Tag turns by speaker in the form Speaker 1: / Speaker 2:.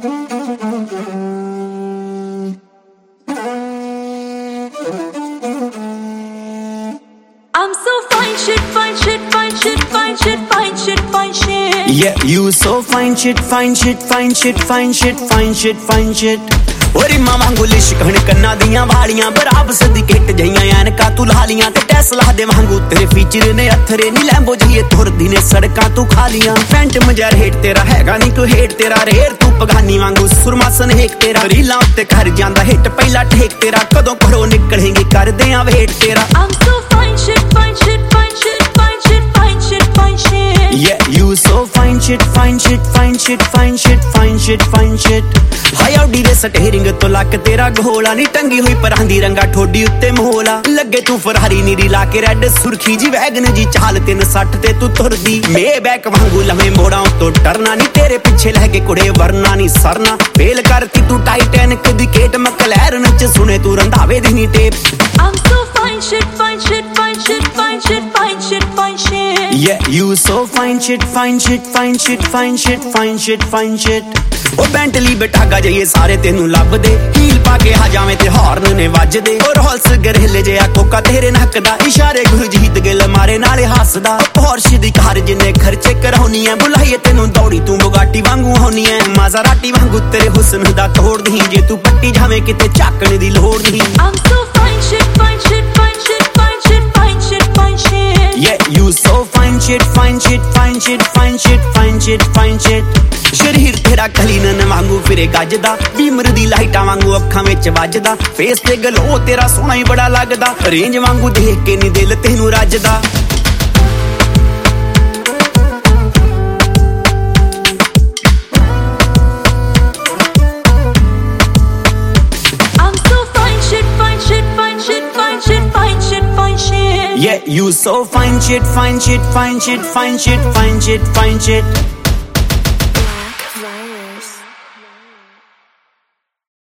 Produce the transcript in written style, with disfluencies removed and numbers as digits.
Speaker 1: I'm so fine shit, fine shit, fine shit, fine shit, fine shit, fine shit.
Speaker 2: Yeah, you so fine shit, fine shit, fine shit, fine shit, fine shit, fine shit. ओरी मामा गुलिश कहण कन्ना दियां वालियां बराब सदिकेट जइयां एनका तू लालियां ते Tesla दे वांगू तेरे feature ने अथरे नी Lambo जइए तुरदी ने सड़कां तू खालियां फैंट मजर हेट तेरा हैगा नी कोई हेट तेरा रेर तू पगानी वांगू सुरमासन हेक तेरा रीलां उत्ते कर जांदा हिट पहला ठेक तेरा कदों घरों निकलेंगे कर दे आ वेट तेरा
Speaker 1: I'm so fine shit, fine shit, fine shit, fine shit, fine shit, fine shit.
Speaker 2: Yeah, you so fine shit, fine shit, fine shit, fine shit, fine shit, fine shit. हाय Audi दे steering तो लक तेरा घोला नी टंगी हुई परांदी रंगा ठोडी उत्ते मोहला लगे तू फरारी नीरी ला के रेड सुर्खी जी वैगन जी चाल 360 ते तू तुरदी मे बैक वांगू लवे मोड़ा तो डरना नी तेरे पीछे लगे कुड़े वरना नी सरना फेल करती तू टाइटैनिक दी केट मैक्लैरन च सुने तू रंधावे दी नी tape
Speaker 1: I'm so fine shit, fine shit, fine shit, fine shit, fine shit, fine shit.
Speaker 2: Yeah, you so fine shit, fine shit, fine shit, fine shit, fine shit, fine shit. ओ Bentley बैठागा जाइए सारे तेनू लब दे heal पाके आ जावे ते horn ने वजदे और हॉल्स गरहले जे कोका तेरे नक दा इशारे गुरजीत गिल मारे नाले हसदा पोर्श दी कार जिन्ने खर्चे कराउनी है बुलाइए तेनू दौड़ी तू बुगाटी वांगू होनी है माज़राटी वांगू तेरे हुस्न दा तोड़ दी जे तू पट्टी जावे किते चाकण दी लोड़ दी
Speaker 1: I'm so fine shit, fine shit, fine shit, fine shit, fine shit, fine shit.
Speaker 2: Yeah, you so fine shit, fine shit, fine shit, fine shit, fine shit, fine shit. शरीर तेरा कलीनन वांगू फिरे गजदा बीमर दी लाइटां वांगू अखां विच वजदा फेस ते गलो तेरा सोहना ही बड़ा लगदा रेंज वांगू देख के नी दिल तेनू रजदा
Speaker 1: I'm so fine shit, fine shit, fine shit, fine shit, fine shit, fine shit.
Speaker 2: Yeah, you so fine shit, fine shit, fine shit, fine shit, fine shit, fine shit.